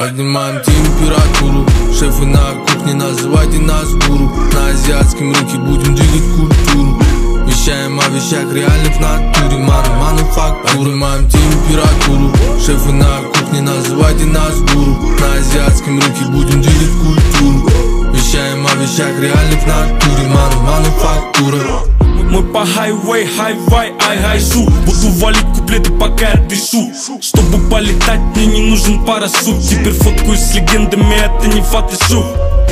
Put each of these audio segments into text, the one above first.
Поднимаем температуру, шефы на кухне, называйте нас гуру. На азиатском рынке будем двигать культуру. Вещаем о вещах реальных в натуре, мануфактура. Поднимаем температуру, шефы на кухне, называйте нас гуру. На азиатском рынке будем двигать культуру. Вещаем о вещах реальных в натуре, мануфактура. Мы по хайвей, хай-вай, ай-хай-шу. Буду валить куплеты, пока я дышу. Чтобы полетать, мне не нужен парашют. Теперь фоткаюсь с легендами, это не фотошоп.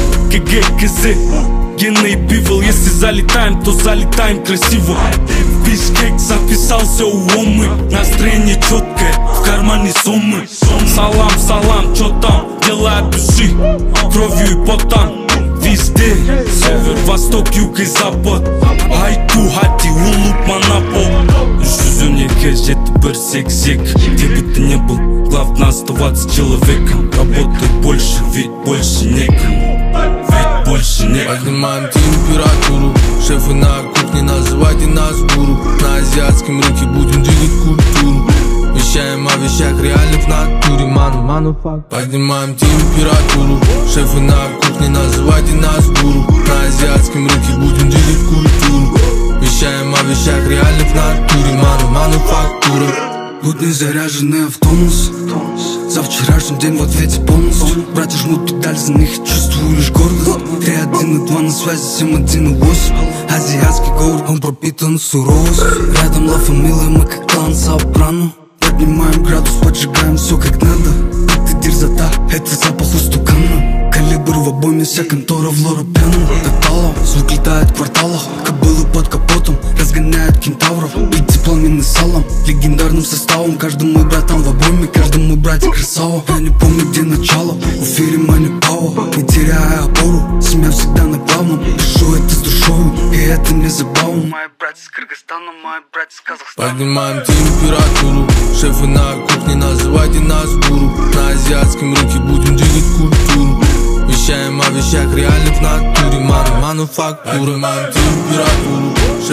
КГ, КЗ, Гена и Пивел. Если залетаем, то залетаем красиво. В Бишкек записался у Омы. Настроение четкое, в кармане суммы. Салам, салам, чё там? Дела от души, кровью и потом. Везде, север, восток, юг и запад. Хайку, хати, улуп, монопол. Жүзіне жеті бір сек-сек. Где бы ты ни был, главное оставаться человеком. Работай больше, ведь больше некому. Ведь больше некому. Поднимаем температуру, шефы на кухне, называйте нас гуру. На азиатском рынке будем двигать культуру. Вещаем о вещах реальных в натуре, мануфактура. Поднимаем температуру, шефы на кухне, называйте нас гуру. На азиатском рынке будем двигать культуру. Вещаем о вещах реальных в натуре, мануфактура. Будни заряженные в тонус. За вчерашний день в ответе бонус. Братья жмут педаль, за них чувствую лишь гордость. 3, 1 и 2 на связи, 7, 1 и 8. Азиатский город, он пропитан суровость. Рядом ла фамилия, мы как клан Сопрано. Поднимаем градус, поджигаем все как надо. Это дерзота, это запах устукана. Калибр в обойме, вся контора в лора пьяна. Тотало, звук летает в кварталах. Кобылы под капотом, разгоняют кентавров. Пиццы пламенный салом, легендарным составом. Каждый мой братан в обойме, каждый мой братик красава. Я не помню, где начало, в эфире мани пауа. Не теряя опору, семья всегда на главном. Пишу это с душою, и это не забавно. Мои братья с Кыргызстана, мои братья с Казахстана. Поднимаем температуру, шефы на кухне, называйте нас гуру. На азиатском рынке будем двигать культуру. Вещаем о вещах реальных в натуре, мануфактура. Поднимаем температуру,